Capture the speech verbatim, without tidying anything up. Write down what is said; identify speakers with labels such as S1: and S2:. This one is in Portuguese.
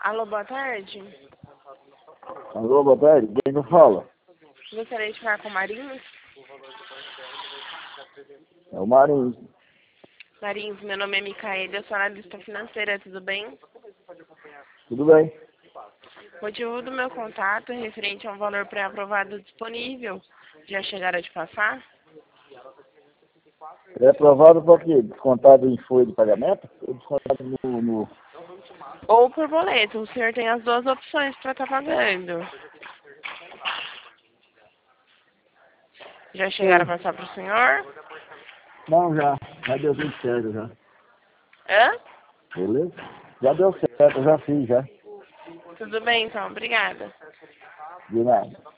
S1: Alô, boa tarde.
S2: Alô, boa tarde. Quem não fala?
S1: Gostaria de falar com o Marinhos.
S2: É o Marinho.
S1: Marinhos, meu nome é Micaela, eu sou analista financeira, tudo bem?
S2: Tudo bem?
S1: O motivo do meu contato é referente a um valor pré-aprovado disponível. Já chegaram de passar?
S2: É aprovado para quê? Descontado em folha de pagamento? Ou descontado no... no...
S1: Ou por boleto, o senhor tem as duas opções para estar pagando. Já chegaram a passar para o senhor?
S2: Não, já. Já deu tudo certo, já.
S1: Hã?
S2: Beleza? Já deu certo, já fiz, já.
S1: Tudo bem, então, obrigada.
S2: De nada.